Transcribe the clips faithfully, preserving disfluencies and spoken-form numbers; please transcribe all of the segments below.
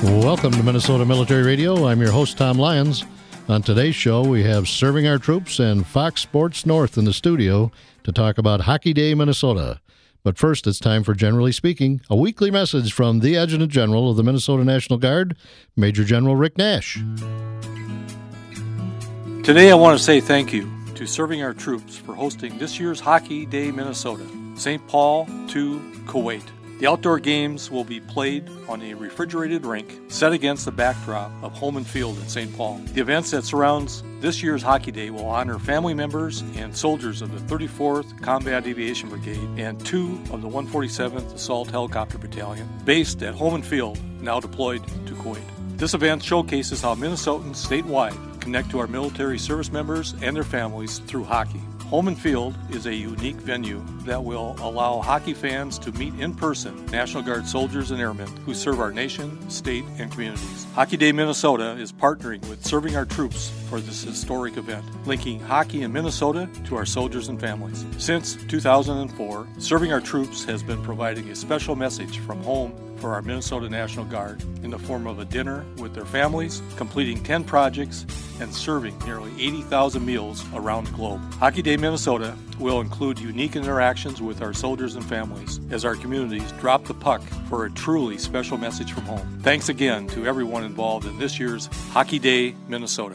Welcome to Minnesota Military Radio. I'm your host, Tom Lyons. On today's show, we have Serving Our Troops and Fox Sports North in the studio to talk about Hockey Day, Minnesota. But first, it's time for Generally Speaking, a weekly message from the Adjutant General of the Minnesota National Guard, Major General Rick Nash. Today, I want to say thank you to Serving Our Troops for hosting this year's Hockey Day, Minnesota, Saint Paul to Kuwait. The outdoor games will be played on a refrigerated rink set against the backdrop of Holman Field in Saint Paul. The events that surrounds this year's Hockey Day will honor family members and soldiers of the thirty-fourth Combat Aviation Brigade and two of the one hundred forty-seventh Assault Helicopter Battalion, based at Holman Field, now deployed to Kuwait. This event showcases how Minnesotans statewide connect to our military service members and their families through hockey. Holman Field is a unique venue that will allow hockey fans to meet in person National Guard soldiers and airmen who serve our nation, state, and communities. Hockey Day Minnesota is partnering with Serving Our Troops for this historic event, linking hockey in Minnesota to our soldiers and families. Since two thousand four, Serving Our Troops has been providing a special message from home for our Minnesota National Guard in the form of a dinner with their families, completing ten projects, and serving nearly eighty thousand meals around the globe. Hockey Day Minnesota will include unique interactions with our soldiers and families as our communities drop the puck for a truly special message from home. Thanks again to everyone involved in this year's Hockey Day Minnesota.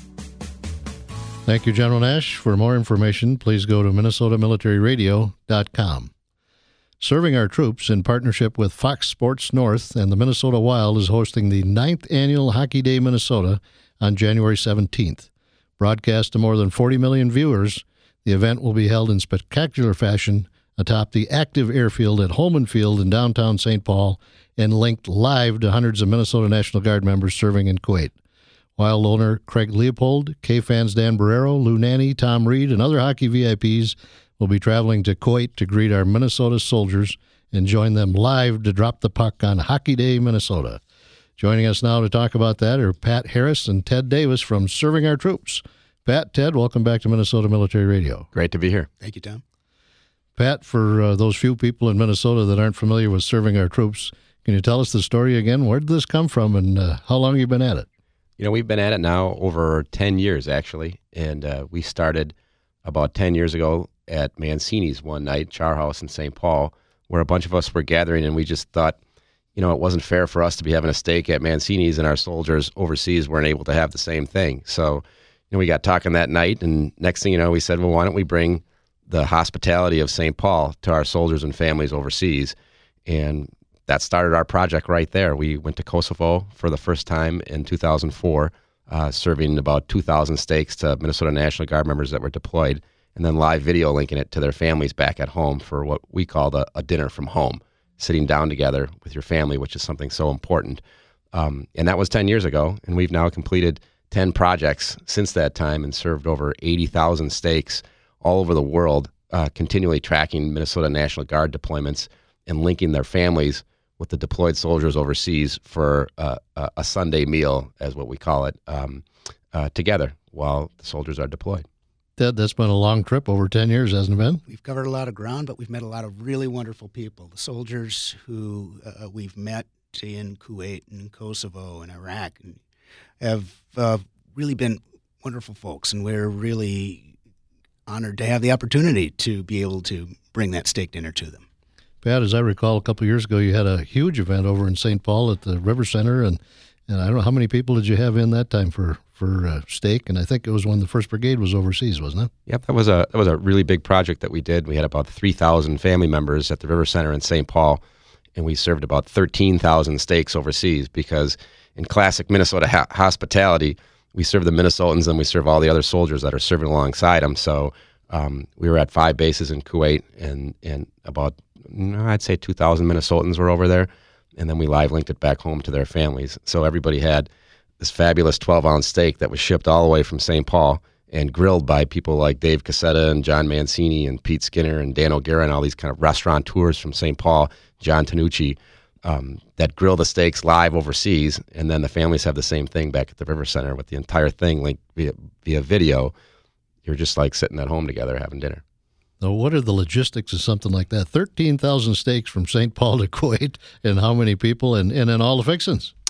Thank you, General Nash. For more information, please go to minnesota military radio dot com. Serving Our Troops, in partnership with Fox Sports North and the Minnesota Wild, is hosting the ninth Annual Hockey Day Minnesota on January seventeenth. Broadcast to more than forty million viewers, the event will be held in spectacular fashion atop the active airfield at Holman Field in downtown Saint Paul and linked live to hundreds of Minnesota National Guard members serving in Kuwait. Wild owner Craig Leopold, K-Fans Dan Barrero, Lou Nanny, Tom Reed, and other hockey V I Ps will be traveling to Kuwait to greet our Minnesota soldiers and join them live to drop the puck on Hockey Day, Minnesota. Joining us now to talk about that are Pat Harris and Ted Davis from Serving Our Troops. Pat, Ted, welcome back to Minnesota Military Radio. Great to be here. Thank you, Tom. Pat, for uh, those few people in Minnesota that aren't familiar with Serving Our Troops, can you tell us the story again? Where did this come from, and uh, how long have you been at it? You know, we've been at it now over ten years, actually, and uh, we started about ten years ago at Mancini's one night, Char House in Saint Paul, where a bunch of us were gathering, and we just thought, you know, it wasn't fair for us to be having a steak at Mancini's and our soldiers overseas weren't able to have the same thing. So, you know, we got talking that night, and next thing you know, we said, well, why don't we bring the hospitality of Saint Paul to our soldiers and families overseas? And that started our project right there. We went to Kosovo for the first time in two thousand four, uh, serving about two thousand steaks to Minnesota National Guard members that were deployed, and then live video linking it to their families back at home for what we called a, a dinner from home, sitting down together with your family, which is something so important. Um, and that was ten years ago, and we've now completed ten projects since that time and served over eighty thousand steaks all over the world, uh, continually tracking Minnesota National Guard deployments and linking their families with the deployed soldiers overseas for uh, a, a Sunday meal, as what we call it, um, uh, together while the soldiers are deployed. Ted, that's been a long trip, over ten years, hasn't it been? We've covered a lot of ground, but we've met a lot of really wonderful people. The soldiers who uh, we've met in Kuwait and Kosovo and Iraq and have uh, really been wonderful folks, and we're really honored to have the opportunity to be able to bring that steak dinner to them. Pat, as I recall, a couple of years ago, you had a huge event over in Saint Paul at the River Center, and, and I don't know how many people did you have in that time for for uh, steak, and I think it was when the first Brigade was overseas, wasn't it? Yep, that was a that was a really big project that we did. We had about three thousand family members at the River Center in Saint Paul, and we served about thirteen thousand steaks overseas because in classic Minnesota ha- hospitality, we serve the Minnesotans and we serve all the other soldiers that are serving alongside them. So um, we were at five bases in Kuwait, and, and about, I'd say two thousand Minnesotans were over there, and then we live linked it back home to their families. So everybody had this fabulous twelve-ounce steak that was shipped all the way from Saint Paul and grilled by people like Dave Cassetta and John Mancini and Pete Skinner and Dan O'Gara and all these kind of restaurateurs from Saint Paul, John Tanucci, um, that grill the steaks live overseas, and then the families have the same thing back at the River Center with the entire thing linked via, via video. You're just like sitting at home together having dinner. Now, what are the logistics of something like that? thirteen thousand steaks from Saint Paul to Kuwait, and how many people, and, and then all the fixings?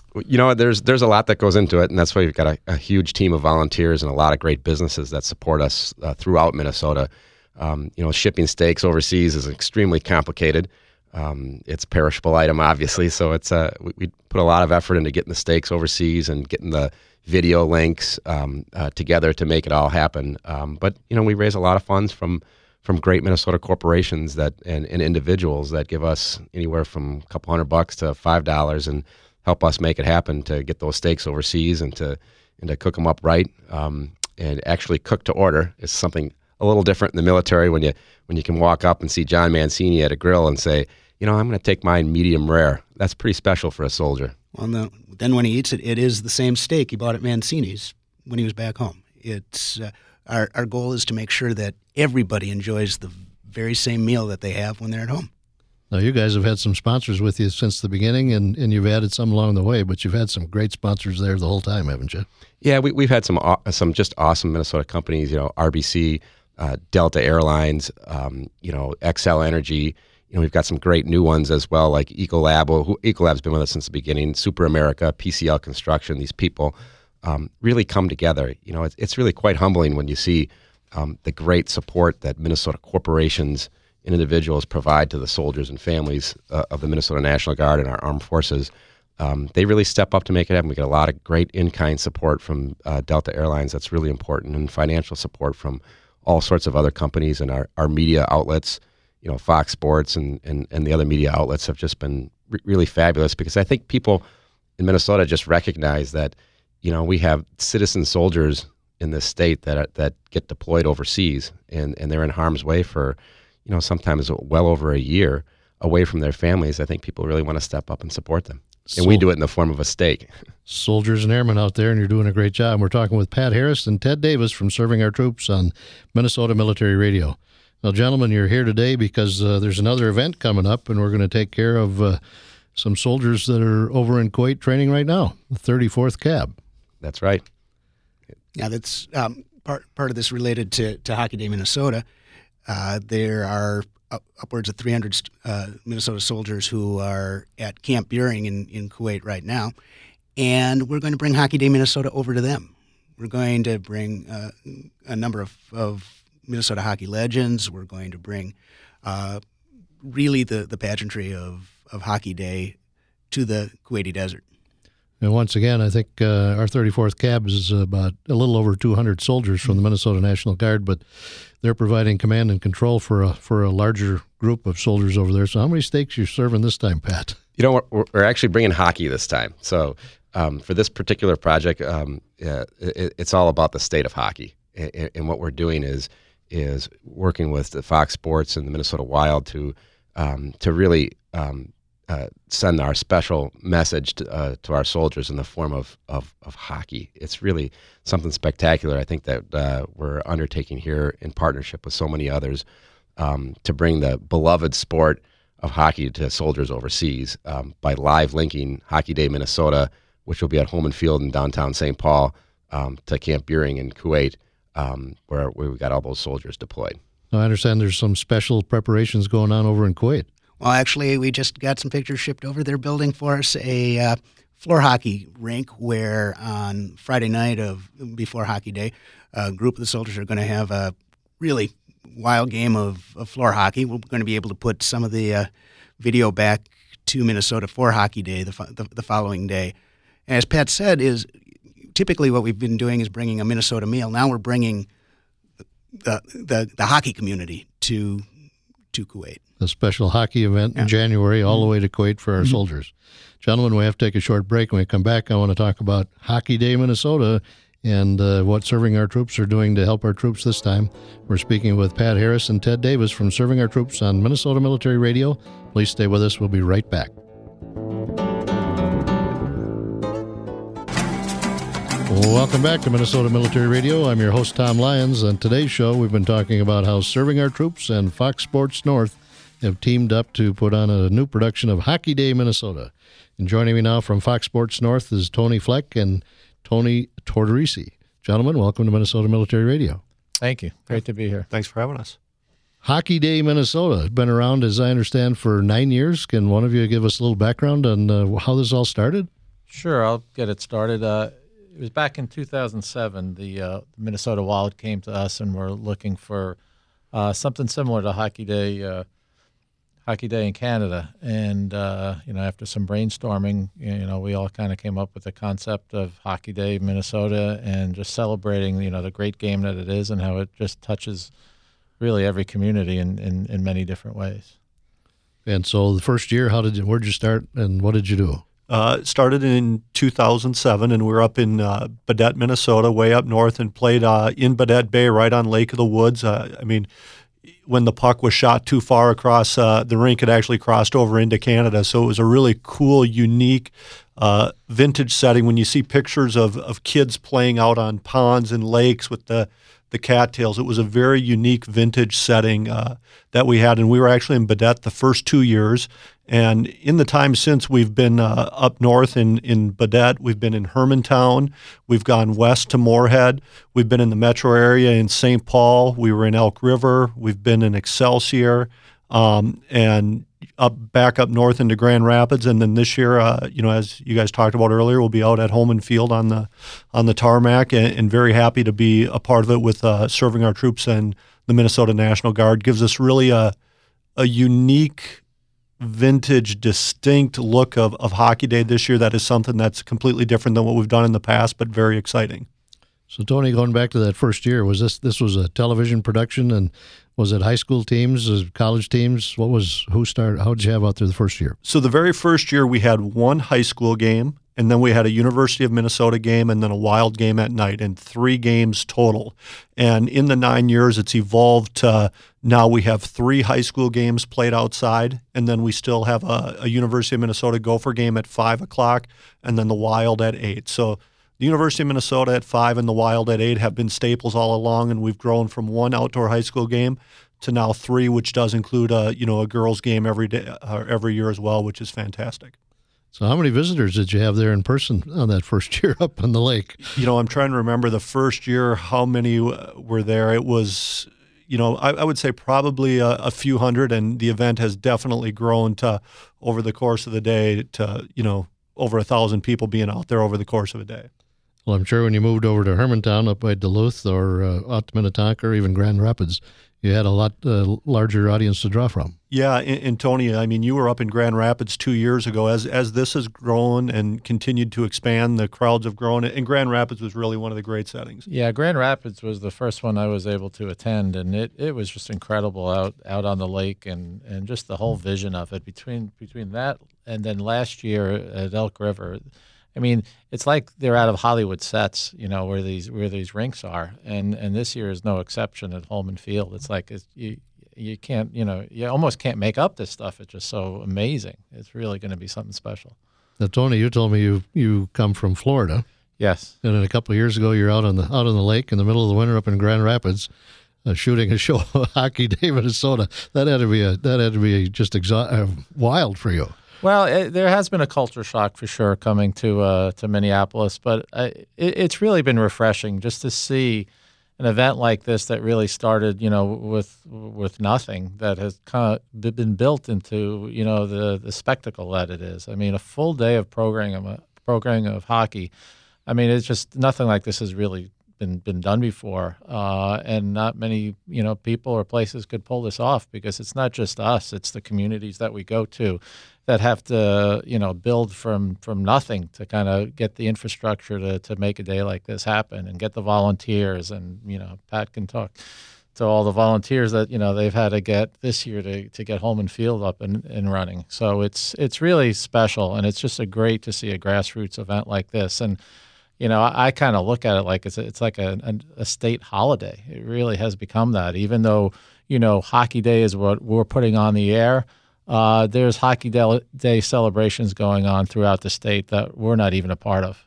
You know, there's there's a lot that goes into it, and that's why we've got a, a huge team of volunteers and a lot of great businesses that support us uh, throughout Minnesota. Um, you know, shipping steaks overseas is extremely complicated. Um, it's a perishable item, obviously, so it's uh, we, we put a lot of effort into getting the steaks overseas and getting the video links um, uh, together to make it all happen. Um, but you know, we raise a lot of funds from from great Minnesota corporations that and, and individuals that give us anywhere from a couple hundred bucks to five dollars and help us make it happen to get those steaks overseas and to and to cook them up right. Um, and actually cook to order is something a little different in the military when you when you can walk up and see John Mancini at a grill and say, you know, I'm going to take mine medium rare. That's pretty special for a soldier. Well, no, then when he eats it, it is the same steak he bought at Mancini's when he was back home. It's uh, our our goal is to make sure that everybody enjoys the very same meal that they have when they're at home. Now, you guys have had some sponsors with you since the beginning, and, and you've added some along the way, but you've had some great sponsors there the whole time, haven't you? Yeah, we, we've had some aw- some just awesome Minnesota companies, you know, R B C, uh, Delta Airlines, um, you know, Xcel Energy. You know, we've got some great new ones as well, like Ecolab, who Ecolab's been with us since the beginning, Super America, P C L Construction. These people um, really come together. You know, it's, it's really quite humbling when you see um, the great support that Minnesota corporations and individuals provide to the soldiers and families uh, of the Minnesota National Guard and our armed forces. Um, they really step up to make it happen. We get a lot of great in-kind support from uh, Delta Airlines. That's really important, and financial support from all sorts of other companies and our, our media outlets. You know, Fox Sports and, and, and the other media outlets have just been re- really fabulous, because I think people in Minnesota just recognize that, you know, we have citizen soldiers in this state that are, that get deployed overseas, and, and they're in harm's way for, you know, sometimes well over a year away from their families. I think people really want to step up and support them. And we do it in the form of a steak. Soldiers and airmen out there, and you're doing a great job. We're talking with Pat Harris and Ted Davis from Serving Our Troops on Minnesota Military Radio. Well, gentlemen, you're here today because uh, there's another event coming up, and we're going to take care of uh, some soldiers that are over in Kuwait training right now, the thirty-fourth C A B. That's right. Yeah, that's um, part part of this related to, to Hockey Day Minnesota. Uh, there are up, upwards of three hundred uh, Minnesota soldiers who are at Camp Buehring in, in Kuwait right now, and we're going to bring Hockey Day Minnesota over to them. We're going to bring uh, a number of, of Minnesota hockey legends. We're going to bring uh, really the, the pageantry of, of Hockey Day to the Kuwaiti desert. And once again, I think uh, our thirty-fourth C A B is about a little over two hundred soldiers from the Minnesota National Guard, but they're providing command and control for a for a larger group of soldiers over there. So how many steaks are you serving this time, Pat? You know, we're, we're actually bringing hockey this time. So um, for this particular project, um, uh, it, it's all about the state of hockey. And, and what we're doing is is working with the Fox Sports and the Minnesota Wild to um, to really um, uh, send our special message to, uh, to our soldiers in the form of, of, of hockey. It's really something spectacular, I think, that uh, we're undertaking here in partnership with so many others um, to bring the beloved sport of hockey to soldiers overseas um, by live linking Hockey Day Minnesota, which will be at Home and Field in downtown Saint Paul, um, to Camp Buehring in Kuwait, um, where, where we got all those soldiers deployed. Now, I understand there's some special preparations going on over in Kuwait. Well, actually, we just got some pictures shipped over. They're building for us a uh, floor hockey rink where on Friday night of before Hockey Day, a group of the soldiers are going to have a really wild game of, of floor hockey. We're going to be able to put some of the uh, video back to Minnesota for Hockey Day the, the, the following day. And as Pat said, is typically what we've been doing is bringing a Minnesota meal. Now we're bringing the the, the hockey community to to Kuwait. A special hockey event yeah. in January all mm-hmm. the way to Kuwait for our mm-hmm. soldiers. Gentlemen, we have to take a short break. When we come back, I want to talk about Hockey Day Minnesota and uh, what Serving Our Troops are doing to help our troops this time. We're speaking with Pat Harris and Ted Davis from Serving Our Troops on Minnesota Military Radio. Please stay with us. We'll be right back. Welcome back to Minnesota Military Radio. I'm your host, Tom Lyons. On today's show, we've been talking about how Serving Our Troops and Fox Sports North have teamed up to put on a new production of Hockey Day Minnesota. And joining me now from Fox Sports North is Tony Fleck and Tony Tortorisi. Gentlemen, welcome to Minnesota Military Radio. Thank you. Great to be here. Thanks for having us. Hockey Day Minnesota has been around, as I understand, for nine years. Can one of you give us a little background on uh, how this all started? Sure, I'll get it started. Uh, it was back in two thousand seven. The uh, Minnesota Wild came to us and were looking for uh, something similar to Hockey Day, uh, Hockey Day in Canada. And uh, you know, after some brainstorming, you know, we all kind of came up with the concept of Hockey Day Minnesota and just celebrating, you know, the great game that it is and how it just touches really every community in, in, in many different ways. And so the first year, how did you, where'd you start and what did you do? Uh, started in two thousand seven, and we were up in uh, Baudette, Minnesota, way up north, and played uh, in Baudette Bay, right on Lake of the Woods. Uh, I mean, when the puck was shot too far across uh, the rink, it actually crossed over into Canada. So it was a really cool, unique, uh, vintage setting. When you see pictures of, of kids playing out on ponds and lakes with the the cattails, it was a very unique vintage setting uh, that we had, and we were actually in Baudette the first two years. And in the time since, we've been uh, up north in, in Baudette. We've been in Hermantown. We've gone west to Moorhead. We've been in the metro area in Saint Paul. We were in Elk River. We've been in Excelsior, um, and up back up north into Grand Rapids. And then this year, uh, you know, as you guys talked about earlier, we'll be out at Holman Field on the on the tarmac, and, and very happy to be a part of it with uh, serving our troops and the Minnesota National Guard. Gives us really a a unique, vintage, distinct look of, of Hockey Day this year. That is something that's completely different than what we've done in the past, but very exciting. So, Tony, going back to that first year, was this this was a television production, and was it high school teams, was it college teams? What was who started? How did you have out there the first year? So the very first year we had one high school game, and then we had a University of Minnesota game, and then a Wild game at night, and three games total. And in the nine years, it's evolved to now we have three high school games played outside, and then we still have a, a University of Minnesota Gopher game at five o'clock, and then the Wild at eight. So the University of Minnesota at five and the Wild at eight have been staples all along, and we've grown from one outdoor high school game to now three, which does include a you know a girls' game every day, uh, every year as well, which is fantastic. So how many visitors did you have there in person on that first year up on the lake? You know, I'm trying to remember the first year how many were there. It was, you know, I, I would say probably a, a few hundred, and the event has definitely grown to over the course of the day to you know over a thousand people being out there over the course of a day. Well, I'm sure when you moved over to Hermantown up by Duluth or uh, out to Minnetonka or even Grand Rapids, you had a lot uh, larger audience to draw from. Yeah, and, and Tony, I mean, you were up in Grand Rapids two years ago. As as this has grown and continued to expand, the crowds have grown, and Grand Rapids was really one of the great settings. Yeah, Grand Rapids was the first one I was able to attend, and it, it was just incredible out, out on the lake, and, and just the whole vision of it. Between between that and then last year at Elk River, I mean, it's like they're out of Hollywood sets, you know, where these where these rinks are, and and this year is no exception at Holman Field. It's like it's, you you can't, you know, you almost can't make up this stuff. It's just so amazing. It's really going to be something special. Now, Tony, you told me you you come from Florida. Yes. And then a couple of years ago, you're out on the out on the lake in the middle of the winter up in Grand Rapids, uh, shooting a show Hockey Day Minnesota. That had to be a that had to be just exa- uh, wild for you. Well, it, there has been a culture shock for sure coming to uh, to Minneapolis, but uh, it, it's really been refreshing just to see an event like this that really started, you know, with with nothing, that has kind of been built into, you know, the the spectacle that it is. I mean, a full day of programming, programming of hockey. I mean, it's just nothing like this has really been been done before, uh, and not many, you know, people or places could pull this off, because it's not just us; it's the communities that we go to that have to, you know, build from from nothing to kind of get the infrastructure to to make a day like this happen, and get the volunteers. And you know, Pat can talk to all the volunteers that, you know, they've had to get this year to to get Holman Field up and, and running. So it's it's really special, and it's just a great to see a grassroots event like this. And you know, I, I kind of look at it like it's a, it's like a, a, a state holiday. It really has become that. Even though, you know, Hockey Day is what we're putting on the air, uh, there's Hockey Day, Day celebrations going on throughout the state that we're not even a part of.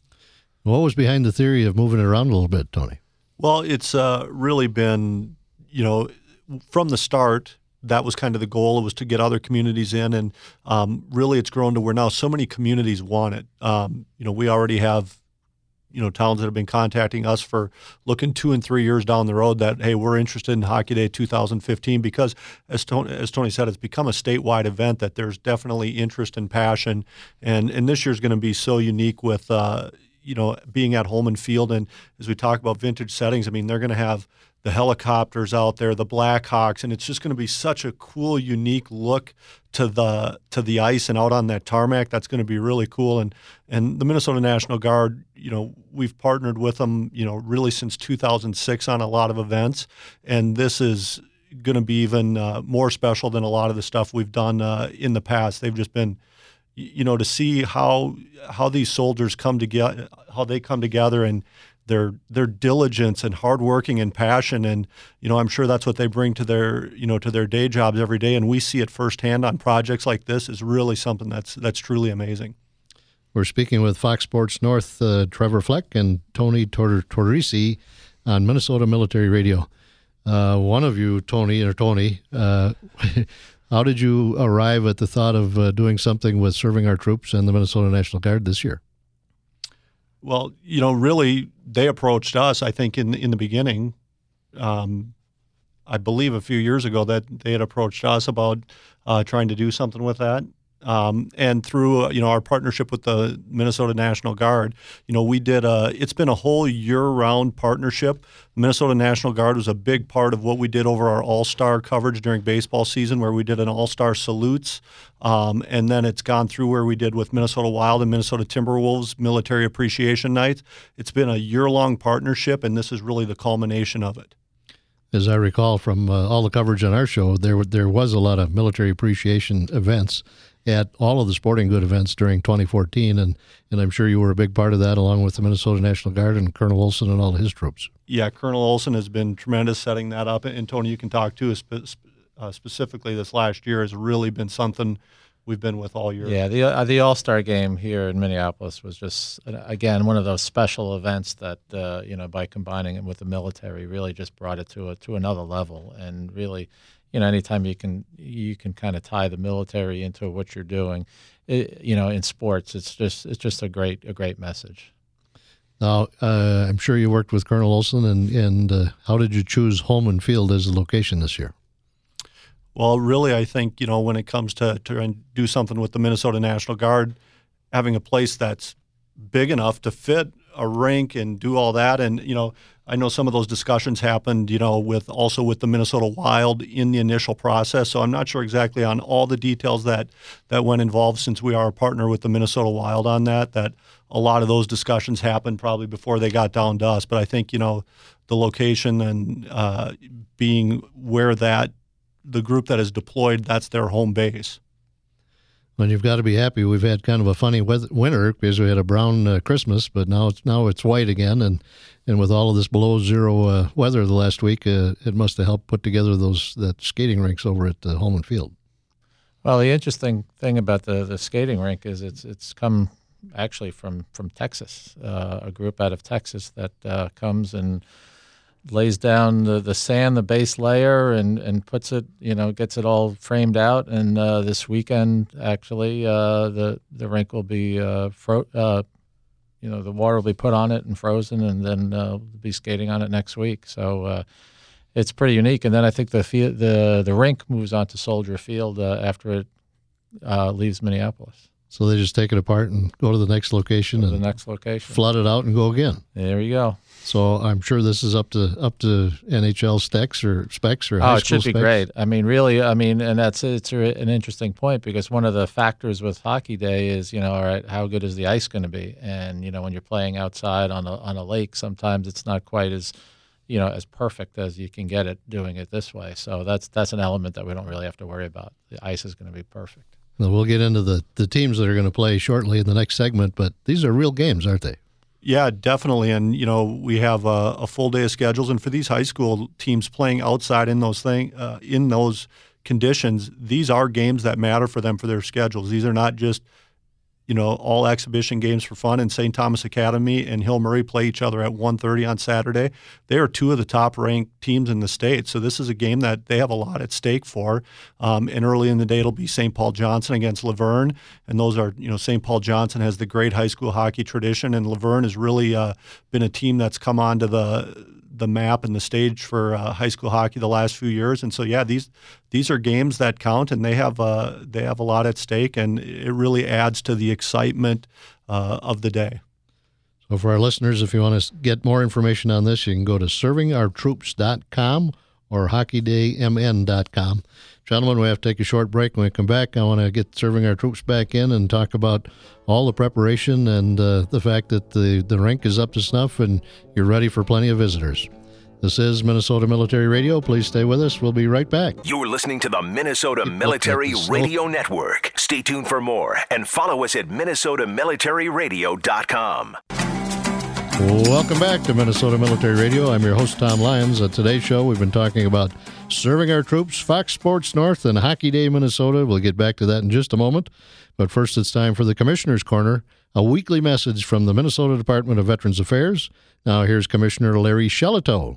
What was behind the theory of moving it around a little bit, Tony? Well, it's uh, really been, you know, from the start, that was kind of the goal. It was to get other communities in, and um, really it's grown to where now so many communities want it. Um, you know, we already have you know, towns that have been contacting us for looking two and three years down the road that, hey, we're interested in Hockey Day two thousand fifteen because, as Tony, as Tony said, it's become a statewide event that there's definitely interest and passion. And, and this year's going to be so unique with, uh, you know, being at Holman Field. And as we talk about vintage settings, I mean, they're going to have the helicopters out there, the Blackhawks, and it's just going to be such a cool, unique look to the to the ice and out on that tarmac. That's going to be really cool. And and the Minnesota National Guard, you know, we've partnered with them, you know, really since two thousand six on a lot of events, and this is going to be even uh, more special than a lot of the stuff we've done uh, in the past. They've just been, you know, to see how how these soldiers come together, how they come together, and their their diligence and hard working and passion, and you know I'm sure that's what they bring to their you know to their day jobs every day, and we see it firsthand on projects like this is really something that's that's truly amazing. We're speaking with Fox Sports North, uh, Trevor Fleck and Tony Tor- Torrisi on Minnesota Military Radio. Uh, one of you, Tony or Tony, uh, how did you arrive at the thought of uh, doing something with serving our troops and the Minnesota National Guard this year? Well, you know, really, they approached us, I think, in in the beginning. Um, I believe a few years ago that they had approached us about uh, trying to do something with that. Um, and through, uh, you know, our partnership with the Minnesota National Guard, you know, we did a, it's been a whole year-round partnership. Minnesota National Guard was a big part of what we did over our All-Star coverage during baseball season, where we did an All-Star salutes. Um, and then it's gone through where we did with Minnesota Wild and Minnesota Timberwolves Military Appreciation Night. It's been a year-long partnership, and this is really the culmination of it. As I recall from uh, all the coverage on our show, there there was a lot of military appreciation events at all of the sporting good events during twenty fourteen, and, and I'm sure you were a big part of that, along with the Minnesota National Guard and Colonel Olson and all his troops. Yeah, Colonel Olson has been tremendous setting that up, and Tony, you can talk too, uh, specifically this last year has really been something we've been with all year. Yeah, the uh, the All-Star game here in Minneapolis was just, again, one of those special events that, uh, you know, by combining it with the military really just brought it to a, to another level. And really, you know, anytime you can you can kind of tie the military into what you're doing, it, you know, in sports, it's just it's just a great a great message. Now, uh, I'm sure you worked with Colonel Olson, and, and uh, how did you choose Holman Field as the location this year? Well, really, I think, you know, when it comes to trying to do something with the Minnesota National Guard, having a place that's big enough to fit a rink and do all that. And, you know, I know some of those discussions happened, you know, with also with the Minnesota Wild in the initial process. So I'm not sure exactly on all the details that, that went involved, since we are a partner with the Minnesota Wild on that, that a lot of those discussions happened probably before they got down to us. But I think, you know, the location and uh, being where that the group that is deployed, that's their home base. Well, you've got to be happy. We've had kind of a funny weather, winter because we had a brown uh, Christmas, but now it's now it's white again, and, and with all of this below zero uh, weather the last week, uh, it must have helped put together those that skating rinks over at uh, Holman Field. Well, the interesting thing about the, the skating rink is it's it's come actually from from Texas, uh, a group out of Texas that uh, comes and lays down the, the sand, the base layer, and, and puts it, you know, gets it all framed out. And uh, this weekend, actually, uh, the the rink will be, uh, fro- uh, you know, the water will be put on it and frozen, and then uh, we'll be skating on it next week. So uh, it's pretty unique. And then I think the field, the the rink moves on to Soldier Field uh, after it uh, leaves Minneapolis. So they just take it apart and go to the next location to and the next location, flood it out and go again. There you go. So I'm sure this is up to up to N H L specs or specs or high oh, it school should be specs. great. I mean, really, I mean, and that's it's a, an interesting point, because one of the factors with Hockey Day is, you know, all right, how good is the ice going to be? And you know, when you're playing outside on a on a lake, sometimes it's not quite as, you know, as perfect as you can get it doing it this way. So that's that's an element that we don't really have to worry about. The ice is going to be perfect. Now, we'll get into the, the teams that are going to play shortly in the next segment, but these are real games, aren't they? Yeah, definitely. And, you know, we have a, a full day of schedules. And for these high school teams playing outside in those thing, uh, in those conditions, these are games that matter for them for their schedules. These are not just, you know, all exhibition games for fun, and Saint Thomas Academy and Hill Murray play each other at one thirty on Saturday. They are two of the top-ranked teams in the state, so this is a game that they have a lot at stake for. Um, and early in the day, it'll be Saint Paul Johnson against Laverne, and those are, you know, Saint Paul Johnson has the great high school hockey tradition, and Laverne has really uh, been a team that's come onto the the map and the stage for uh, high school hockey the last few years. And so, yeah, these these are games that count, and they have uh, they have a lot at stake, and it really adds to the excitement uh, of the day. So for our listeners, if you want to get more information on this, you can go to serving our troops dot com or hockey day m n dot com. Gentlemen, we have to take a short break. When we come back, I want to get Serving Our Troops back in and talk about all the preparation and uh, the fact that the, the rink is up to snuff and you're ready for plenty of visitors. This is Minnesota Military Radio. Please stay with us. We'll be right back. You're listening to the Minnesota Military Radio Network. Stay tuned for more and follow us at minnesota military radio dot com. Welcome back to Minnesota Military Radio. I'm your host, Tom Lyons. On today's show, we've been talking about serving our troops, Fox Sports North, and Hockey Day Minnesota. We'll get back to that in just a moment. But first, it's time for the Commissioner's Corner, a weekly message from the Minnesota Department of Veterans Affairs. Now, here's Commissioner Larry Shelito.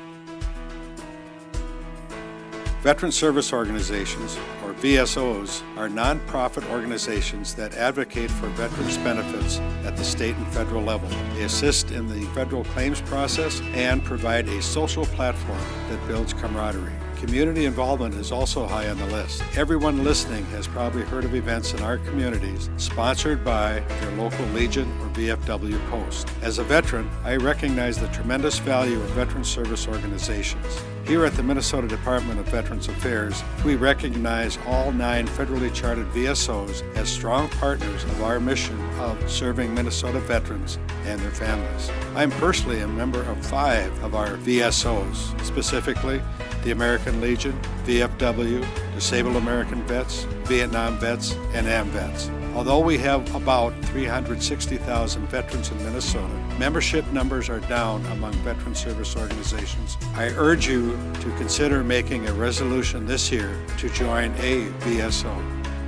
Veteran Service Organizations, or V S Os, are nonprofit organizations that advocate for veterans' benefits at the state and federal level. They assist in the federal claims process and provide a social platform that builds camaraderie. Community involvement is also high on the list. Everyone listening has probably heard of events in our communities sponsored by their local Legion or V F W post. As a veteran, I recognize the tremendous value of veteran service organizations. Here at the Minnesota Department of Veterans Affairs, we recognize all nine federally chartered V S Os as strong partners of our mission of serving Minnesota veterans and their families. I'm personally a member of five of our V S Os, specifically the American Legion, V F W, Disabled American Vets, Vietnam Vets, and AMVETS. Although we have about three hundred sixty thousand veterans in Minnesota, membership numbers are down among veteran service organizations. I urge you to consider making a resolution this year to join a V S O.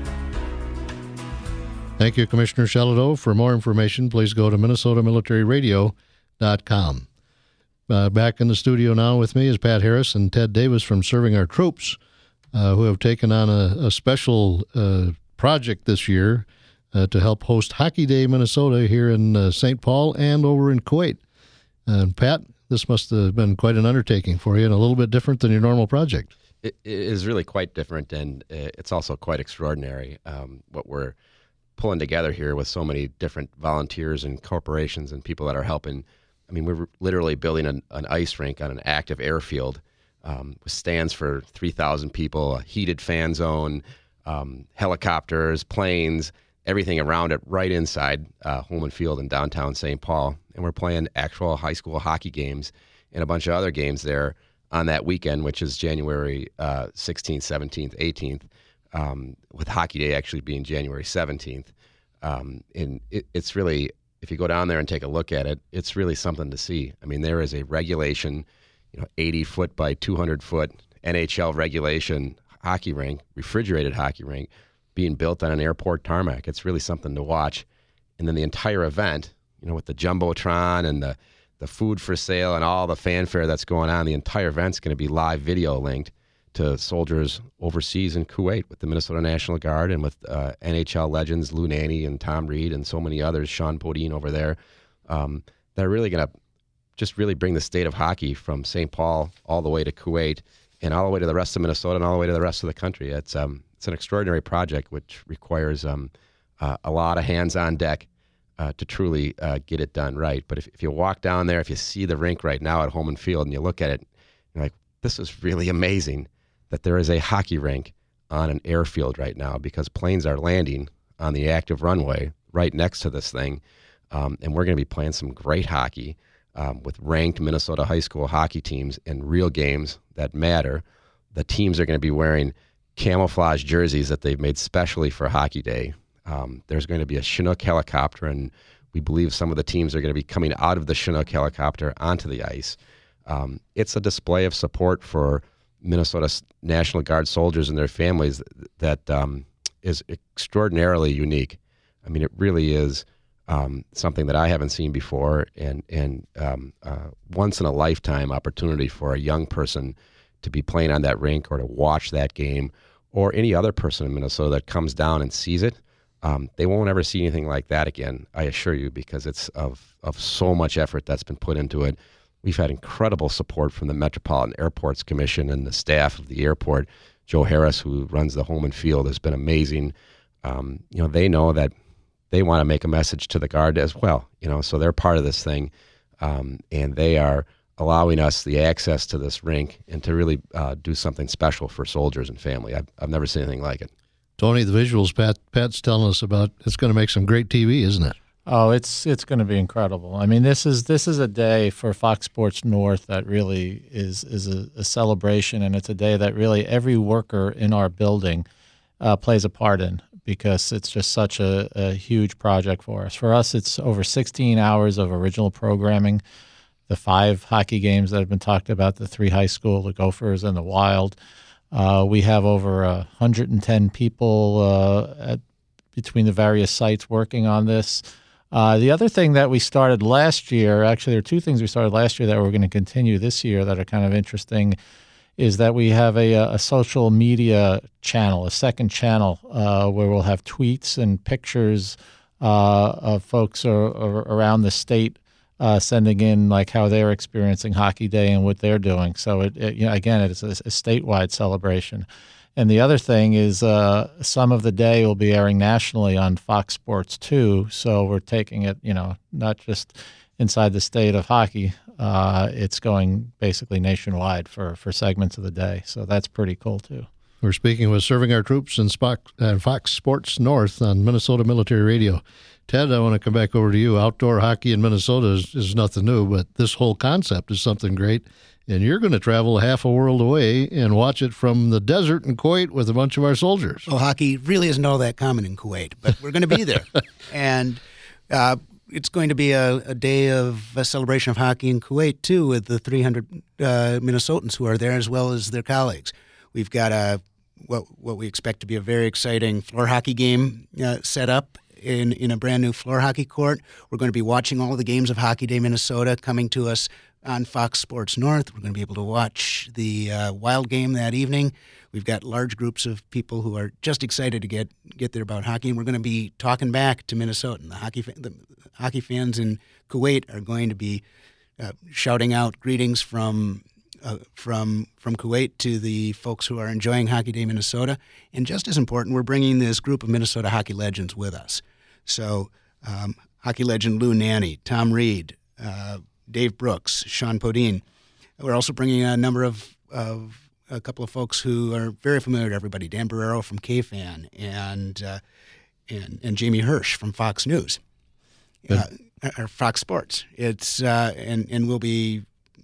Thank you, Commissioner Shelito. For more information, please go to minnesota military radio dot com. Uh, back in the studio now with me is Pat Harris and Ted Davis from Serving Our Troops, uh, who have taken on a, a special uh, project this year uh, to help host Hockey Day Minnesota here in uh, Saint Paul and over in Kuwait. Uh, Pat, this must have been quite an undertaking for you and a little bit different than your normal project. It, it is really quite different, and it's also quite extraordinary um, what we're pulling together here with so many different volunteers and corporations and people that are helping. I mean, we're literally building an, an ice rink on an active airfield um, with stands for three thousand people, a heated fan zone, um, helicopters, planes, everything around it right inside uh, Holman Field in downtown Saint Paul. And we're playing actual high school hockey games and a bunch of other games there on that weekend, which is January uh, sixteenth, seventeenth, eighteenth, um, with Hockey Day actually being January seventeenth. Um, and it, it's really... If you go down there and take a look at it, it's really something to see. I mean, there is a regulation, you know, eighty foot by two hundred foot N H L regulation hockey rink, refrigerated hockey rink, being built on an airport tarmac. It's really something to watch. And then the entire event, you know, with the Jumbotron and the, the food for sale and all the fanfare that's going on, the entire event's going to be live video linked to soldiers overseas in Kuwait with the Minnesota National Guard and with uh, N H L legends Lou Nanne and Tom Reed and so many others, Sean Podine over there. Um, they're really going to just really bring the state of hockey from Saint Paul all the way to Kuwait and all the way to the rest of Minnesota and all the way to the rest of the country. It's um, it's an extraordinary project which requires um, uh, a lot of hands on deck uh, to truly uh, get it done right. But if, if you walk down there, if you see the rink right now at Holman Field and you look at it, you're like, this is really amazing that there is a hockey rink on an airfield right now because planes are landing on the active runway right next to this thing. Um, and we're going to be playing some great hockey um, with ranked Minnesota high school hockey teams in real games that matter. The teams are going to be wearing camouflage jerseys that they've made specially for Hockey Day. Um, there's going to be a Chinook helicopter, and we believe some of the teams are going to be coming out of the Chinook helicopter onto the ice. Um, it's a display of support for Minnesota National Guard soldiers and their families that um, is extraordinarily unique. I mean, it really is um, something that I haven't seen before, and and um, uh, once in a lifetime opportunity for a young person to be playing on that rink or to watch that game, or any other person in Minnesota that comes down and sees it. Um, they won't ever see anything like that again, I assure you, because it's of, of so much effort that's been put into it. We've had incredible support from the Metropolitan Airports Commission and the staff of the airport. Joe Harris, who runs the home and field, has been amazing. Um, you know, they know that they want to make a message to the Guard as well, you know, so they're part of this thing, um, and they are allowing us the access to this rink and to really uh, do something special for soldiers and family. I've, I've never seen anything like it. Tony, the visuals Pat Pat's telling us about, it's going to make some great T V, isn't it? Oh, it's it's going to be incredible. I mean, this is this is a day for Fox Sports North that really is is a, a celebration, and it's a day that really every worker in our building uh, plays a part in, because it's just such a, a huge project for us. For us, it's over sixteen hours of original programming, the five hockey games that have been talked about, the three high school, the Gophers, and the Wild. Uh, we have over one hundred ten people uh, at, between the various sites working on this. Uh, the other thing that we started last year, actually there are two things we started last year that we're going to continue this year that are kind of interesting, is that we have a, a social media channel, a second channel, uh, where we'll have tweets and pictures uh, of folks or, or around the state Uh, sending in like how they're experiencing Hockey Day and what they're doing. So it, it you know, again, it's a, a statewide celebration. And the other thing is uh, some of the day will be airing nationally on Fox Sports two. So we're taking it, you know, not just inside the state of hockey. Uh, it's going basically nationwide for, for segments of the day. So that's pretty cool too. We're speaking with Serving Our Troops in uh, Fox Sports North on Minnesota Military Radio. Ted, I want to come back over to you. Outdoor hockey in Minnesota is, is nothing new, but this whole concept is something great. And you're going to travel half a world away and watch it from the desert in Kuwait with a bunch of our soldiers. Well, hockey really isn't all that common in Kuwait, but we're going to be there. and uh, it's going to be a, a day of a celebration of hockey in Kuwait, too, with the three hundred uh, Minnesotans who are there, as well as their colleagues. We've got a what, what we expect to be a very exciting floor hockey game uh, set up in, in a brand new floor hockey court. We're going to be watching all of the games of Hockey Day Minnesota coming to us on Fox Sports North. We're going to be able to watch the uh, Wild game that evening. We've got large groups of people who are just excited to get get there about hockey, and we're going to be talking back to Minnesota. And the hockey the hockey fans in Kuwait are going to be uh, shouting out greetings from uh, from from Kuwait to the folks who are enjoying Hockey Day Minnesota. And just as important, we're bringing this group of Minnesota hockey legends with us. So um, hockey legend Lou Nanne, Tom Reed, uh, Dave Brooks, Sean Podine. We're also bringing a number of, of a couple of folks who are very familiar to everybody. Dan Barrero from K F A N and uh, and and Jamie Hirsch from Fox News, uh, or Fox Sports. It's uh, and and we'll be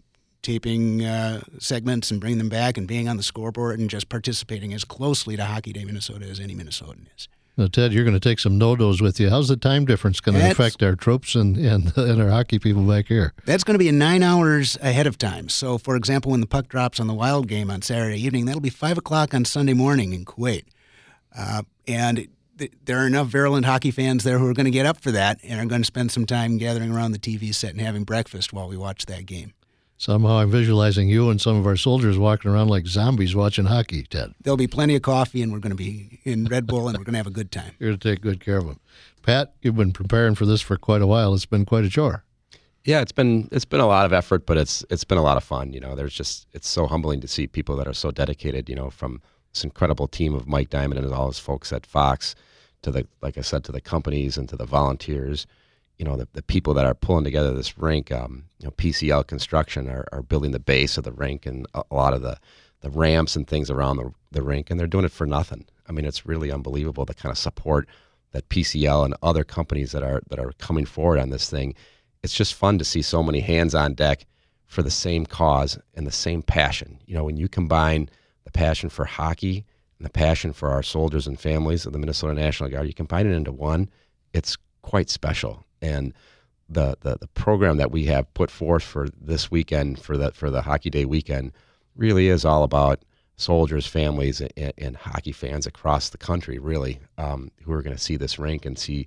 taping uh, segments and bringing them back and being on the scoreboard and just participating as closely to Hockey Day Minnesota as any Minnesotan is. Now, Ted, you're going to take some no-dos with you. How's the time difference going to affect our troops and, and and our hockey people back here? That's going to be nine hours ahead of time. So, for example, when the puck drops on the Wild game on Saturday evening, that'll be five o'clock on Sunday morning in Kuwait. Uh, and th- there are enough virulent hockey fans there who are going to get up for that and are going to spend some time gathering around the T V set and having breakfast while we watch that game. Somehow I'm visualizing you and some of our soldiers walking around like zombies watching hockey, Ted. There'll be plenty of coffee, and we're going to be in Red Bull, and we're going to have a good time. You're going to take good care of them. Pat, you've been preparing for this for quite a while. It's been quite a chore. Yeah, it's been it's been a lot of effort, but it's it's been a lot of fun. You know, there's just it's so humbling to see people that are so dedicated. You know, from this incredible team of Mike Diamond and all his folks at Fox, to the like I said, to the companies and to the volunteers. You know, the, the people that are pulling together this rink, um, you know, P C L Construction are, are building the base of the rink and a, a lot of the, the ramps and things around the, the rink, and they're doing it for nothing. I mean, it's really unbelievable the kind of support that P C L and other companies that are that are coming forward on this thing. It's just fun to see so many hands on deck for the same cause and the same passion. You know, when you combine the passion for hockey and the passion for our soldiers and families of the Minnesota National Guard, you combine it into one, it's quite special. And the, the, the program that we have put forth for this weekend, for the, for the Hockey Day weekend, really is all about soldiers, families, and, and hockey fans across the country, really, um, who are going to see this rink and see,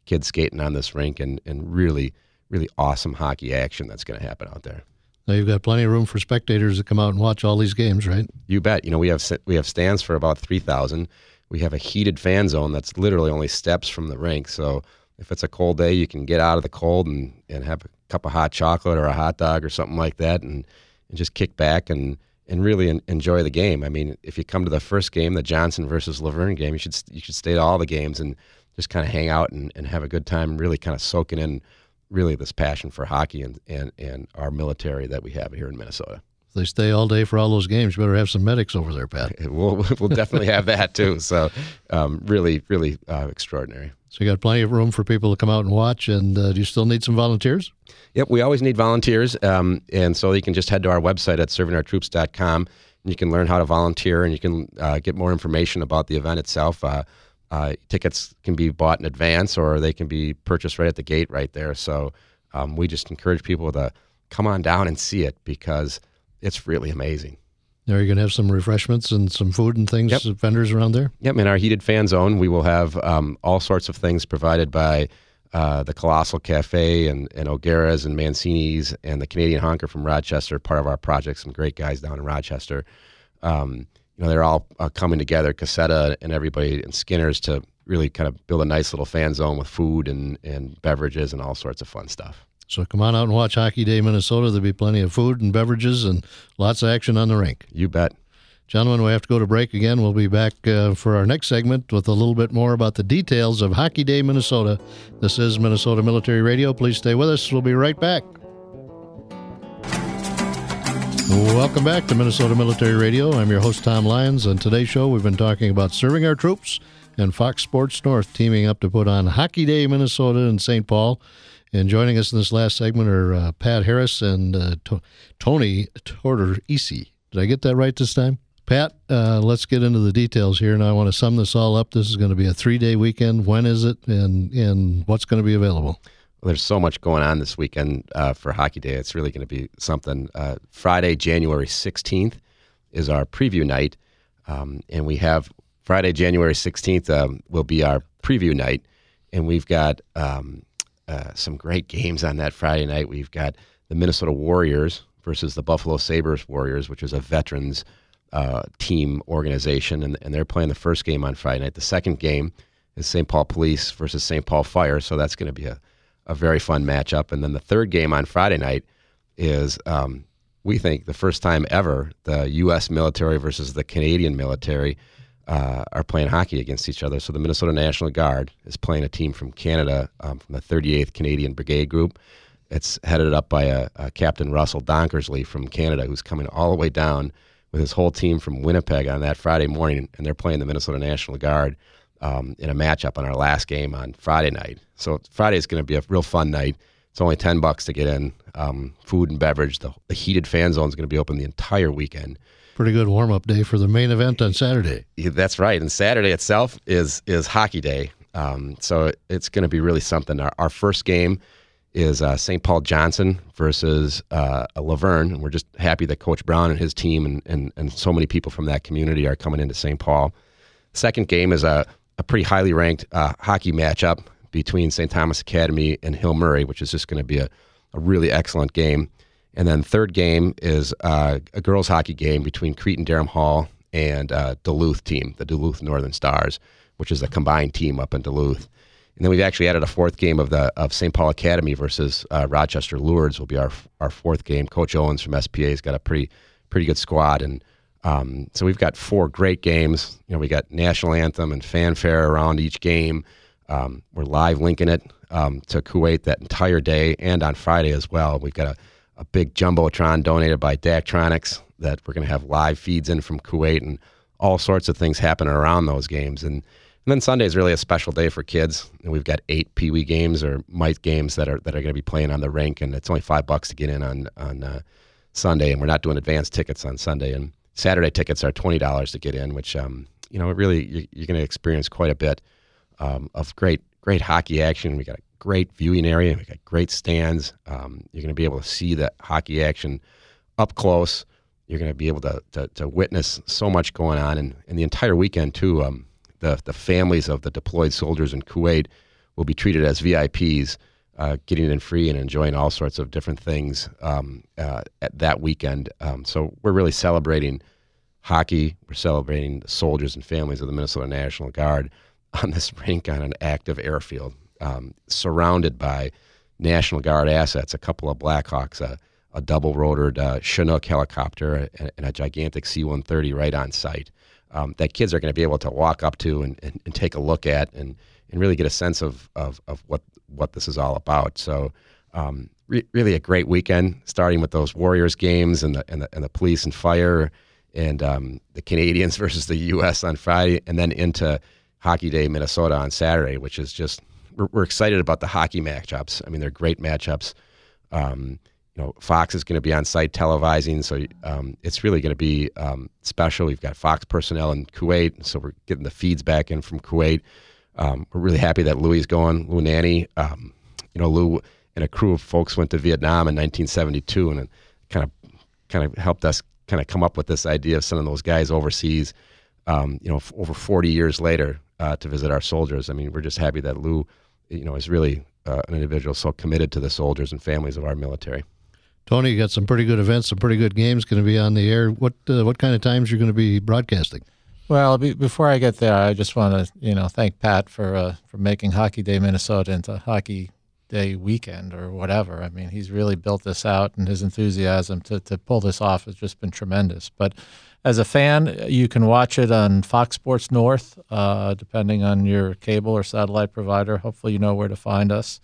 kids skating on this rink and, and really, really awesome hockey action that's going to happen out there. Now you've got plenty of room for spectators to come out and watch all these games, right? You bet. You know, we have we have stands for about three thousand. We have a heated fan zone that's literally only steps from the rink. So if it's a cold day, you can get out of the cold and, and have a cup of hot chocolate or a hot dog or something like that and, and just kick back and, and really en- enjoy the game. I mean, if you come to the first game, the Johnson versus Laverne game, you should you should stay to all the games and just kind of hang out and, and have a good time, really kind of soaking in really this passion for hockey and, and, and our military that we have here in Minnesota. If they stay all day for all those games, you better have some medics over there, Pat. We'll, we'll definitely have that too. So um, really, really uh, extraordinary. So you got plenty of room for people to come out and watch, and uh, do you still need some volunteers? Yep, we always need volunteers, um, and so you can just head to our website at serving our troops dot com, and you can learn how to volunteer, and you can uh, get more information about the event itself. Uh, uh, tickets can be bought in advance, or they can be purchased right at the gate right there. So um, we just encourage people to come on down and see it because it's really amazing. Are you going to have some refreshments and some food and things, Yep. vendors around there? Yep, in our heated fan zone, we will have um, all sorts of things provided by uh, the Colossal Cafe and, and O'Gara's and Mancini's and the Canadian Honker from Rochester, part of our project, some great guys down in Rochester. Um, you know, they're all uh, coming together, Cassetta and everybody, and Skinner's to really kind of build a nice little fan zone with food and, and beverages and all sorts of fun stuff. So come on out and watch Hockey Day Minnesota. There'll be plenty of food and beverages and lots of action on the rink. You bet. Gentlemen, we have to go to break again. We'll be back uh, for our next segment with a little bit more about the details of Hockey Day Minnesota. This is Minnesota Military Radio. Please stay with us. We'll be right back. Welcome back to Minnesota Military Radio. I'm your host, Tom Lyons. On today's show, we've been talking about serving our troops and Fox Sports North teaming up to put on Hockey Day Minnesota in Saint Paul. And joining us in this last segment are uh, Pat Harris and uh, to- Tony Tortorisi. Did I get that right this time? Pat, uh, let's get into the details here. And I want to sum this all up. This is going to be a three-day weekend. When is it, and, and what's going to be available? Well, there's so much going on this weekend uh, for Hockey Day. It's really going to be something. Uh, Friday, January sixteenth is our preview night. Um, and we have Friday, January sixteenth um, will be our preview night. And we've got um, uh, some great games on that Friday night. We've got the Minnesota Warriors versus the Buffalo Sabres Warriors, which is a veterans uh, team organization. And, and they're playing the first game on Friday night. The second game is Saint Paul Police versus Saint Paul Fire. So that's going to be a a very fun matchup. And then the third game on Friday night is, um, we think, the first time ever the U S military versus the Canadian military uh, are playing hockey against each other. So the Minnesota National Guard is playing a team from Canada, um, from the thirty-eighth Canadian Brigade Group. It's headed up by a, a Captain Russell Donkersley from Canada, who's coming all the way down with his whole team from Winnipeg on that Friday morning, and they're playing the Minnesota National Guard Um, in a matchup on our last game on Friday night. So Friday is going to be a real fun night. It's only ten bucks to get in. Um, food and beverage. The, the heated fan zone is going to be open the entire weekend. Pretty good warm-up day for the main event on Saturday. Yeah, that's right. And Saturday itself is is Hockey Day. Um, so it, it's going to be really something. Our, our first game is uh, Saint Paul Johnson versus uh, Laverne. And we're just happy that Coach Brown and his team and, and, and so many people from that community are coming into Saint Paul. Second game is a a pretty highly ranked uh, hockey matchup between Saint Thomas Academy and Hill Murray, which is just going to be a, a really excellent game. And then third game is uh, a girls hockey game between Cretin Durham Hall and uh, Duluth team, the Duluth Northern Stars, which is a combined team up in Duluth. And then we've actually added a fourth game of the of Saint Paul Academy versus uh, Rochester Lourdes will be our our fourth game. Coach Owens from S P A has got a pretty pretty good squad, and Um, so we've got four great games. You know, we got national anthem and fanfare around each game. Um, we're live linking it um, to Kuwait that entire day and on Friday as well. We've got a, a big jumbotron donated by Daktronics that we're going to have live feeds in from Kuwait and all sorts of things happening around those games. And, and then Sunday is really a special day for kids. And we've got eight Pee Wee games or Mite games that are that are going to be playing on the rink, and it's only five bucks to get in on on uh, Sunday. And we're not doing advanced tickets on Sunday. And Saturday tickets are twenty dollars to get in, which, um, you know, really you, you're going to experience quite a bit um, of great, great hockey action. We got a great viewing area. We got great stands. Um, you're going to be able to see the hockey action up close. You're going to be able to, to to witness so much going on, and, and the entire weekend too. Um, the the families of the deployed soldiers in Kuwait will be treated as V I Ps, uh, getting in free and enjoying all sorts of different things um, uh, at that weekend. Um, so we're really celebrating hockey. We're celebrating the soldiers and families of the Minnesota National Guard on this rink on an active airfield, um, surrounded by National Guard assets, a couple of Blackhawks, a, a double-rotored uh, Chinook helicopter, and, and a gigantic C one thirty right on site um, that kids are going to be able to walk up to and, and, and take a look at and, and really get a sense of, of, of what, what this is all about. So um, re- really a great weekend, starting with those Warriors games and the, and the, and the police and fire and um, the Canadians versus the U S on Friday, and then into Hockey Day Minnesota on Saturday, which is just, we're, we're excited about the hockey matchups. I mean, they're great matchups. Um, you know, Fox is going to be on site televising, so um, it's really going to be um, special. We've got Fox personnel in Kuwait, so we're getting the feeds back in from Kuwait. Um, we're really happy that Louis is going, Lou Nanne. Um, you know, Lou and a crew of folks went to Vietnam in nineteen seventy-two, and it kind of kind of helped us kind of come up with this idea of sending those guys overseas, um, you know, f- over forty years later uh, to visit our soldiers. I mean, we're just happy that Lou, you know, is really uh, an individual so committed to the soldiers and families of our military. Tony, you got some pretty good events, some pretty good games going to be on the air. What uh, what kind of times you're going to be broadcasting? Well, be, before I get there, I just want to, you know, thank Pat for uh, for making Hockey Day Minnesota into Hockey Day weekend or whatever. I mean, he's really built this out, and his enthusiasm to, to pull this off has just been tremendous. But as a fan, you can watch it on Fox Sports North, uh, depending on your cable or satellite provider. Hopefully you know where to find us.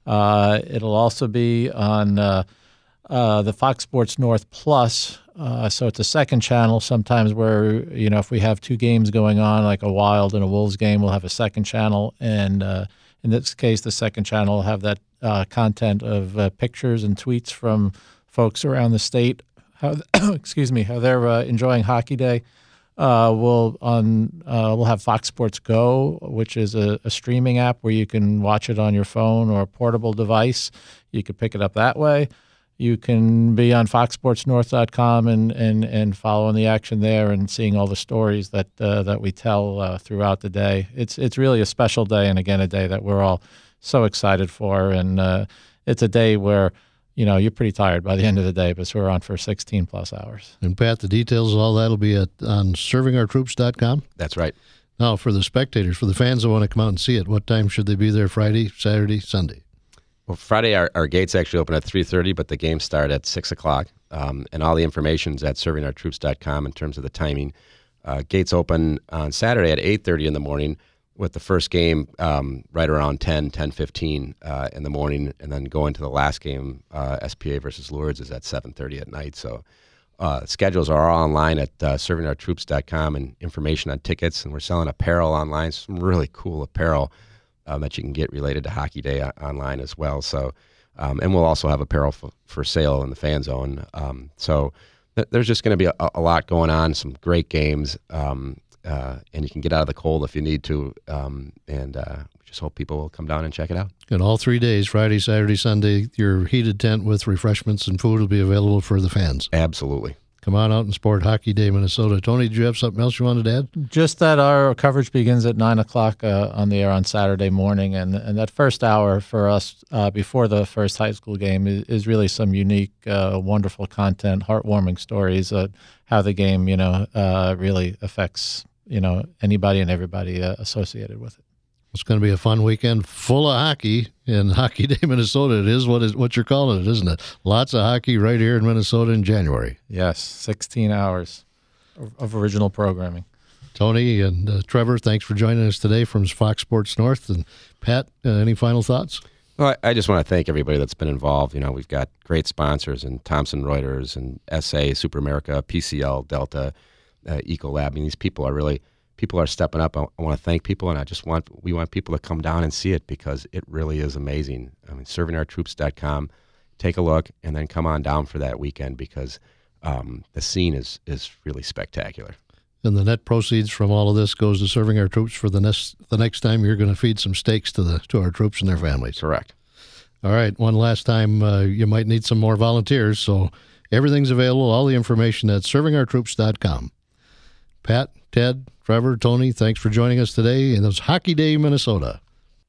Uh, it'll also be on uh, uh, the Fox Sports North Plus. Uh, so it's a second channel sometimes where, you know, if we have two games going on, like a Wild and a Wolves game, we'll have a second channel. And uh, in this case, the second channel will have that uh, content of uh, pictures and tweets from folks around the state, how excuse me, how they're uh, enjoying Hockey Day. Uh, we'll on uh, we'll have Fox Sports Go, which is a, a streaming app where you can watch it on your phone or a portable device. You could pick it up that way. You can be on fox sports north dot com and, and, and following the action there and seeing all the stories that uh, that we tell uh, throughout the day. It's it's really a special day, and again, a day that we're all so excited for. And uh, it's a day where, you know, you're pretty tired by the end of the day, but we're on for sixteen plus hours. And Pat, the details of all that will be at on serving our troops dot com. That's right. Now, for the spectators, for the fans that want to come out and see it, what time should they be there? Friday, Saturday, Sunday? Well, Friday, our, our gates actually open at three thirty, but the games start at six o'clock. Um, and all the information is at serving our troops dot com in terms of the timing. Uh, gates open on Saturday at eight thirty in the morning, with the first game um, right around ten, ten fifteen uh, in the morning, and then going to the last game, uh, S P A versus Lourdes, is at seven thirty at night. So uh, schedules are all online at uh, serving our troops dot com, and information on tickets. And we're selling apparel online, some really cool apparel Um, that you can get related to Hockey Day uh, online as well. So, um, and we'll also have apparel f- for sale in the fan zone. Um, so th- there's just going to be a, a lot going on, some great games, um, uh, and you can get out of the cold if you need to. Um, and uh, we just hope people will come down and check it out. And all three days, Friday, Saturday, Sunday, your heated tent with refreshments and food will be available for the fans. Absolutely. Come on out and support Hockey Day Minnesota. Tony, did you have something else you wanted to add? Just that our coverage begins at nine o'clock uh, on the air on Saturday morning, and, and that first hour for us uh, before the first high school game is, is really some unique, uh, wonderful content, heartwarming stories of how the game, you know, uh, really affects, you know, anybody and everybody uh, associated with it. It's going to be a fun weekend full of hockey in Hockey Day Minnesota. It is what is what you're calling it, isn't it? Lots of hockey right here in Minnesota in January. Yes, sixteen hours of, of original programming. Tony and uh, Trevor, thanks for joining us today from Fox Sports North. And Pat, uh, any final thoughts? Well, I, I just want to thank everybody that's been involved. You know, we've got great sponsors in Thomson Reuters and S A, Super America, P C L, Delta, uh, Ecolab. I mean, these people are really... People are stepping up. I, I want to thank people, and I just want we want people to come down and see it because it really is amazing. I mean, serving our troops dot com. Take a look, and then come on down for that weekend because um, the scene is is really spectacular. And the net proceeds from all of this goes to serving our troops for the next the next time you're going to feed some steaks to the to our troops and their families. Correct. All right. One last time, uh, you might need some more volunteers, so everything's available. All the information at serving our troops dot com. Pat, Ted, Trevor, Tony, thanks for joining us today in this Hockey Day Minnesota.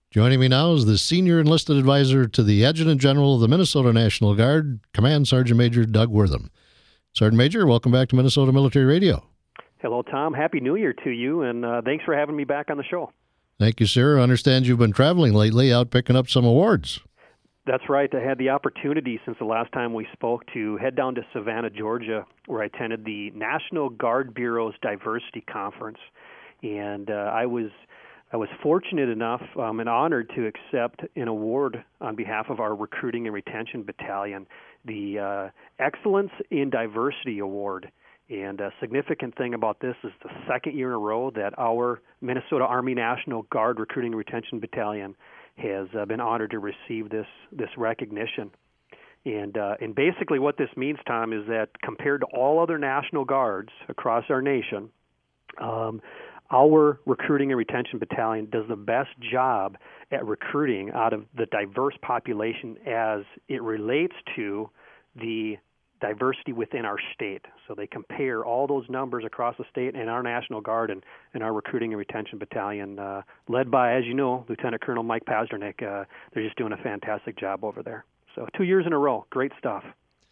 Joining me now is the Senior Enlisted Advisor to the Adjutant General of the Minnesota National Guard, Command Sergeant Major Doug Wortham. Sergeant Major, welcome back to Minnesota Military Radio. Hello, Tom. Happy New Year to you, and uh, thanks for having me back on the show. Thank you, sir. I understand you've been traveling lately, out picking up some awards. That's right. I had the opportunity since the last time we spoke to head down to Savannah, Georgia, where I attended the National Guard Bureau's Diversity Conference. And uh, I was I was fortunate enough um, and honored to accept an award on behalf of our Recruiting and Retention Battalion, the uh, Excellence in Diversity Award. And a significant thing about this is the second year in a row that our Minnesota Army National Guard Recruiting and Retention Battalion has uh, been honored to receive this this recognition. And uh, and basically what this means, Tom, is that compared to all other National Guards across our nation, um, our Recruiting and Retention Battalion does the best job at recruiting out of the diverse population as it relates to the diversity within our state. So they compare all those numbers across the state and our National Guard and, and our Recruiting and Retention Battalion, uh, led by, as you know, Lieutenant Colonel Mike Pazdernik. Uh, they're just doing a fantastic job over there. So two years in a row, great stuff.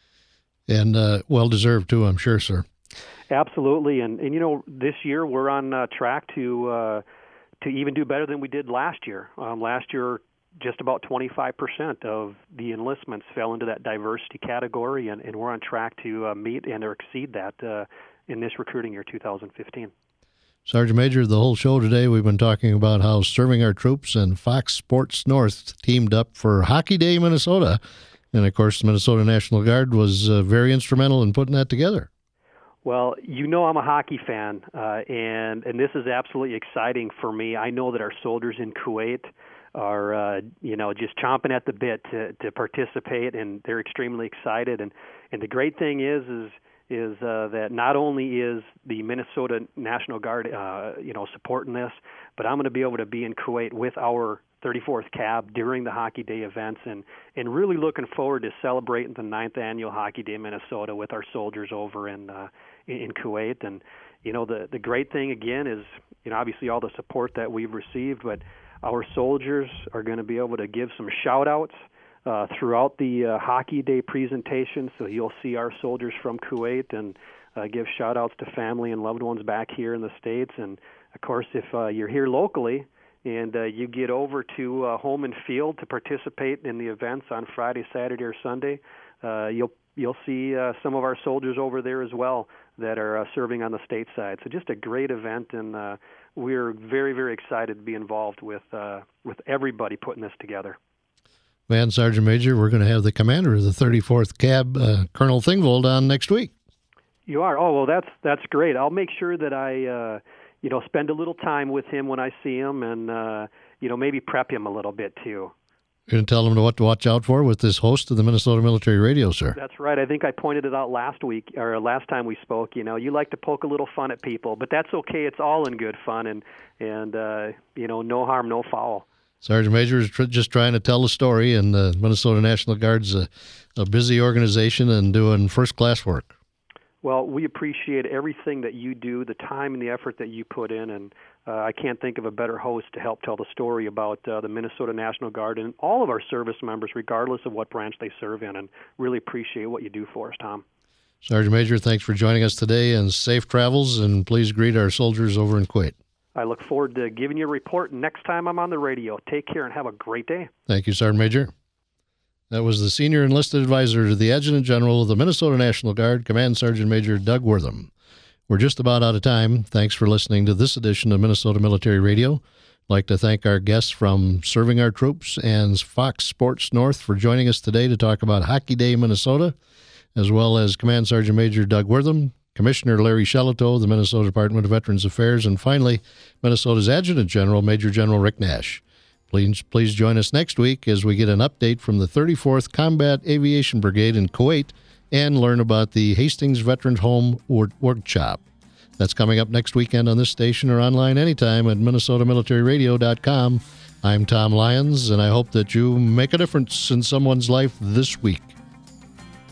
And uh, well-deserved, too, I'm sure, sir. Absolutely. And, and you know, this year we're on uh, track to uh, to even do better than we did last year. Um, last year, just about twenty-five percent of the enlistments fell into that diversity category, and, and we're on track to uh, meet and or exceed that uh, in this recruiting year two thousand fifteen. Sergeant Major, the whole show today we've been talking about how serving our troops and Fox Sports North teamed up for Hockey Day Minnesota. And, of course, the Minnesota National Guard was uh, very instrumental in putting that together. Well, you know I'm a hockey fan, uh, and, and this is absolutely exciting for me. I know that our soldiers in Kuwait are, uh, you know, just chomping at the bit to, to participate, and they're extremely excited. And, and the great thing is, is, is uh, that not only is the Minnesota National Guard, uh, you know, supporting this, but I'm going to be able to be in Kuwait with our thirty-fourth C A B during the Hockey Day events, and, and really looking forward to celebrating the ninth Annual Hockey Day Minnesota with our soldiers over in uh, in Kuwait. And, you know, the, the great thing, again, is, you know, obviously all the support that we've received, but our soldiers are going to be able to give some shout-outs uh, throughout the uh, Hockey Day presentation. So you'll see our soldiers from Kuwait and uh, give shout-outs to family and loved ones back here in the States. And, of course, if uh, you're here locally and uh, you get over to uh, home and field to participate in the events on Friday, Saturday, or Sunday, uh, you'll you'll see uh, some of our soldiers over there as well that are uh, serving on the state side. So just a great event, and uh, we're very, very excited to be involved with uh, with everybody putting this together. Man, Sergeant Major, we're going to have the commander of the thirty-fourth C A B, uh, Colonel Thingvold, on next week. You are? Oh, well, that's that's great. I'll make sure that I, uh, you know, spend a little time with him when I see him, and uh, you know, maybe prep him a little bit too. You're going to tell him what to watch out for with this host of the Minnesota Military Radio, sir. That's right. I think I pointed it out last week, or last time we spoke. You know, you like to poke a little fun at people, but that's okay. It's all in good fun, and, and uh, you know, no harm, no foul. Sergeant Major is tr- just trying to tell the story, and the Minnesota National Guard's a, a busy organization and doing first-class work. Well, we appreciate everything that you do, the time and the effort that you put in, and uh, I can't think of a better host to help tell the story about uh, the Minnesota National Guard and all of our service members, regardless of what branch they serve in, and really appreciate what you do for us, Tom. Sergeant Major, thanks for joining us today, and safe travels, and please greet our soldiers over in Kuwait. I look forward to giving you a report next time I'm on the radio. Take care and have a great day. Thank you, Sergeant Major. That was the Senior Enlisted Advisor to the Adjutant General of the Minnesota National Guard, Command Sergeant Major Doug Wortham. We're just about out of time. Thanks for listening to this edition of Minnesota Military Radio. I'd like to thank our guests from Serving Our Troops and Fox Sports North for joining us today to talk about Hockey Day Minnesota, as well as Command Sergeant Major Doug Wortham, Commissioner Larry Shelito, the Minnesota Department of Veterans Affairs, and finally, Minnesota's Adjutant General, Major General Rick Nash. Please, please join us next week as we get an update from the thirty-fourth Combat Aviation Brigade in Kuwait and learn about the Hastings Veterans Home Workshop. That's coming up next weekend on this station or online anytime at minnesota military radio dot com. I'm Tom Lyons, and I hope that you make a difference in someone's life this week.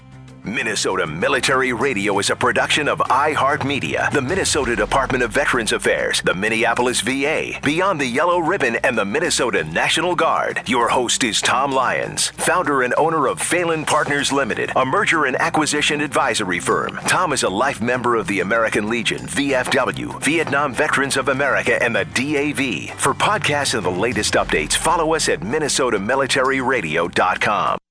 Minnesota Military Radio is a production of iHeartMedia, the Minnesota Department of Veterans Affairs, the Minneapolis V A, Beyond the Yellow Ribbon, and the Minnesota National Guard. Your host is Tom Lyons, founder and owner of Phelan Partners Limited, a merger and acquisition advisory firm. Tom is a life member of the American Legion, V F W, Vietnam Veterans of America, and the D A V. For podcasts and the latest updates, follow us at Minnesota Military Radio dot com.